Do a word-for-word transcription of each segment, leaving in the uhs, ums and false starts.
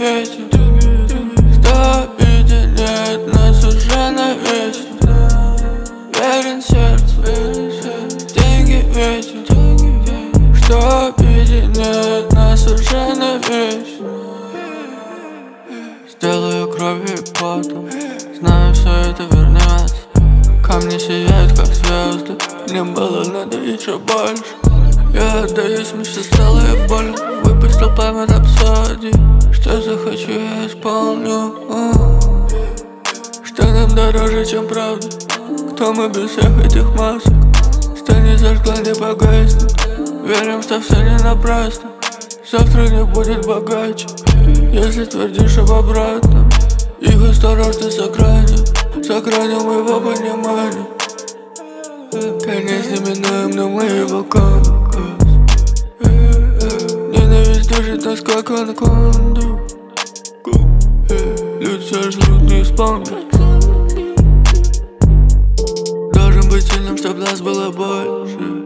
ветер, что объединяет нас уже навечно. Верен сердцу, деньги ветер, что объединяет нас уже навечно. Сделаю кровью и потом, знаю, все это вернется. Камни сияют, как звезды, мне было надо еще больше. Я отдаюсь мечте целой боли, выпустил пламя рапсодии. Что захочу, я исполню. Что нам дороже, чем правда? Кто мы без всех этих масок? Что не зажгла, не погаснет. Верим, что все не напрасно. Завтра не будет богаче, если твердишь об обратном. Их осторожно сохраним, сохраним его понимание. Конец неминуем, но мы его компас. Ненависть душит нас, как анаконду. Люди все ждут, не исполнят. Должен быть сильным, чтоб нас было больше.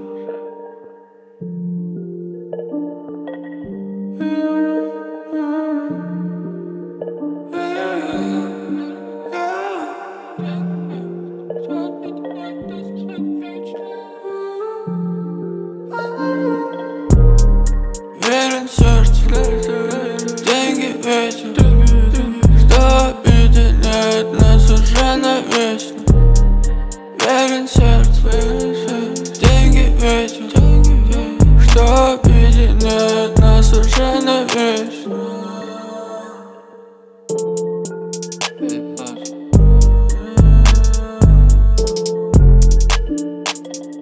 Верен сердцу, деньги ветер, что объединяет нас уже навечно. Верен сердцу, деньги ветер, что объединяет нас уже навечно.